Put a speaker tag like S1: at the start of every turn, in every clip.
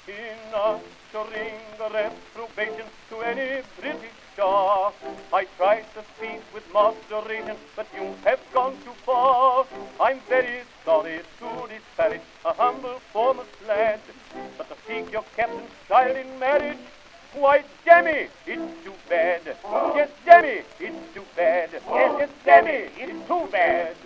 S1: enough to ring a reprobation to any British Shah. I tried to speak with moderation, but you have gone too far. I'm very sorry to disparage a humble former lad, but to seek your captain's child in marriage, why, dammy, it's too bad. Yes, dammy, it's too bad. Yes, dammy, it's too bad.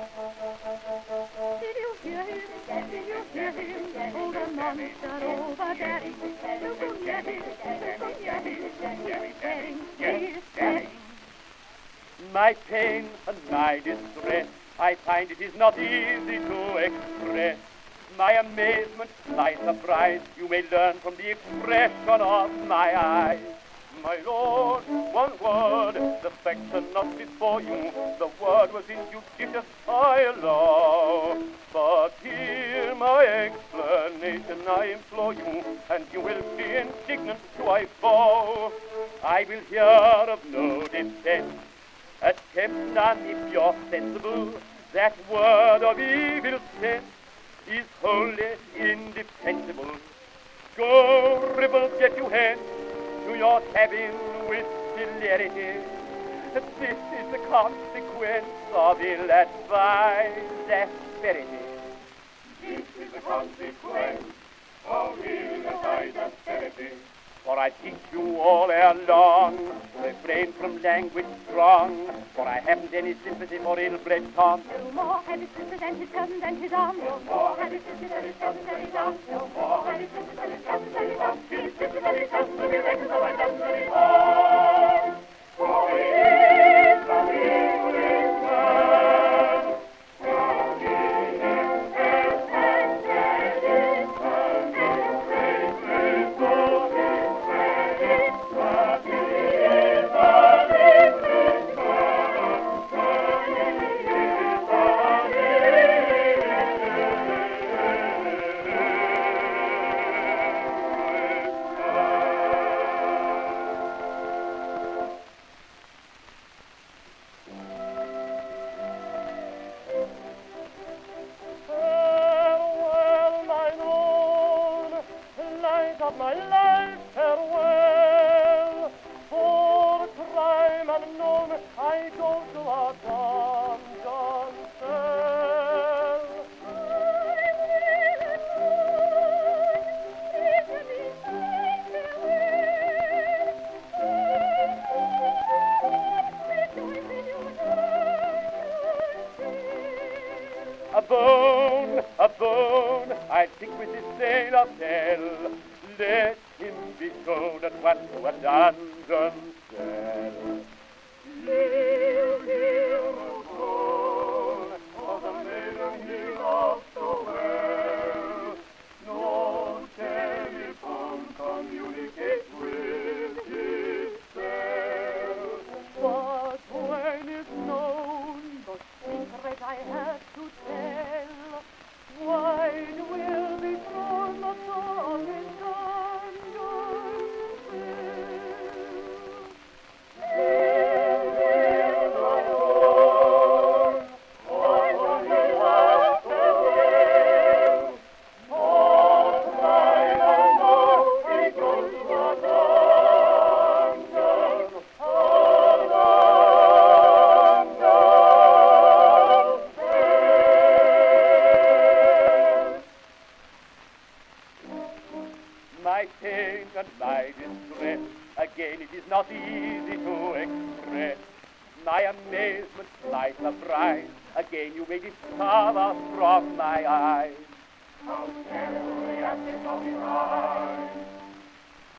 S2: Did you hear him? Did you hear him? Oh, the monster over daddy. Look at him. Look at him. He's betting.
S1: My pain and my distress, I find it is not easy to express. My amazement, my surprise, you may learn from the expression of my eyes. My lord, one word, the facts are not before you. The word was injudicious, I allow. But hear my explanation, I implore you, and you will be indignant to I bow. I will hear of no defense. Attempt none if you're sensible. That word of evil sense is wholly indefensible. Go, rebels, get you hence to your cabin with celerity. This is the consequence of ill-advised asperity.
S3: This is the consequence of ill-advised asperity.
S1: For I teach you all ere long, refrain from language strong, for I haven't any sympathy for ill-bred Tom.
S2: No more had his sisters and his cousins and his arms. No more had his sisters and his cousins and his arms. No more had his sisters and his cousins and his arms. His sisters and his cousins will be reckoned by dozens and his arms.
S3: For he is the English man. From himself and his son, greatly for his credit, but he is the English man. But he is
S1: Farewell, mine own, light of my life, farewell. For crime unknown, I go to a dungeon cell. A bone, I think with this sailor tell. Let him be shown at once to a dungeon cell.
S3: Hear, hear the tone of the maiden he loved so well. No telephone communicates with his cell.
S1: But when it's known the secret I have to tell, wide will be thrown the soul in dungeon cell. My pain and my distress, again it is not easy to express. My amazement, my surprise, again you may discover from my eyes.
S3: How terribly at this of his eyes.